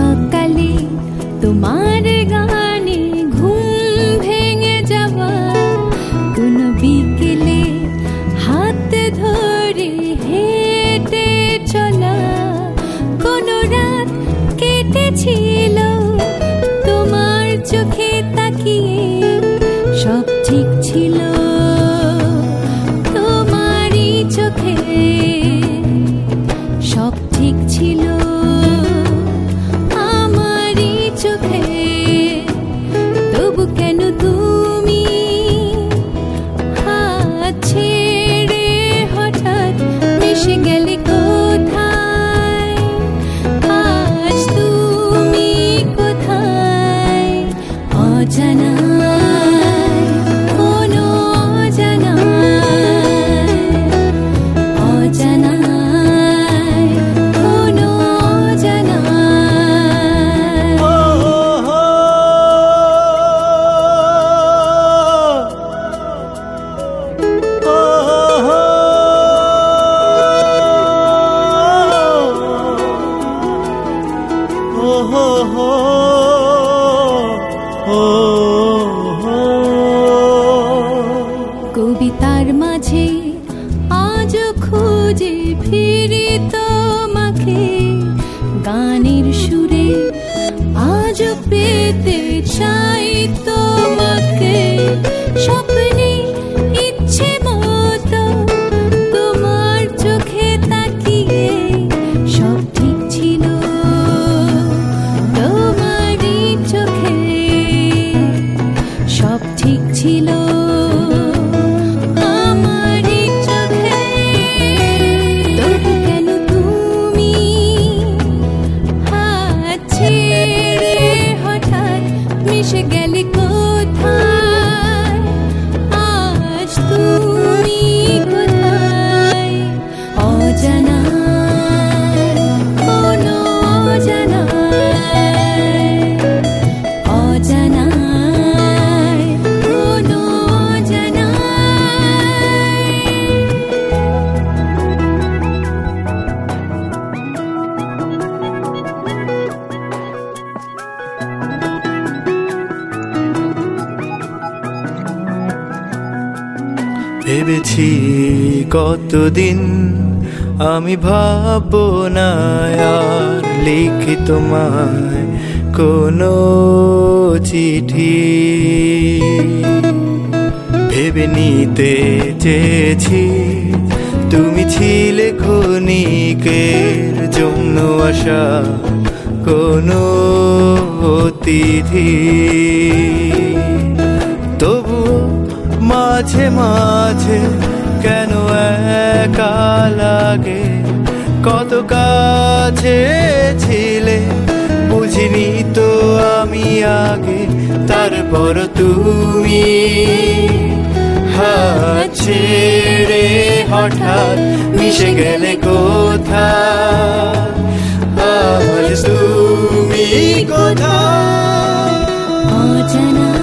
সকালে তোমার গানে ঘুম ভেঙে যাওয়া, কোন বিকেলে হাত ধরে হেঁটে চলা, কোন রাত কেটেছিল তোমার চোখে তাকিয়ে, সব ঠিক ছিল তোমারই চোখে, সব ঠিক ছিল আমারই চোখে। তবু কেন তুমি হাত ছেড়ে হঠাৎ মিশে গেলে কোথায়? আজ তুমি কোথায়? অজানায়, কোনো অজানায়, অজানায়, কোনো অজানায়। কবিতার মাঝে আজও খুঁজে ফিরি তোমাকে, গানের সুরে আজও পেতে চাই তোমাকে, স্বপ্নে ইচ্ছে মতো তোমার চোখে তাকিয়ে, সব ঠিক ছিল তোমারই চোখে, সব ঠিক ছিল আমারই চোখে। তবু কেন তুমি হাত ছেড়ে হঠাৎ মিশে গেলে কোথায়? আজ তুমি কোথায়? অজানায়, কোনো অজানায়, অজানায়, কোনো অজানায়। ভেবেছি কতদিন আমি ভাববো না আর লিখি তোমায় কোনো চিঠি, ভেবে নিতে চেয়েছি তুমি ছিলে ক্ষণিকের জন্য আসা কোনো অতিথি। তবুও মাঝে মাঝে কেন একা লাগে, কত কাছে ছিলে বুঝিনি তো আমি আগে, তারপর তুমি হাত ছেড়ে হঠাৎ মিশে গেলে কোথায়? আজ তুমি কোথায়? অজানা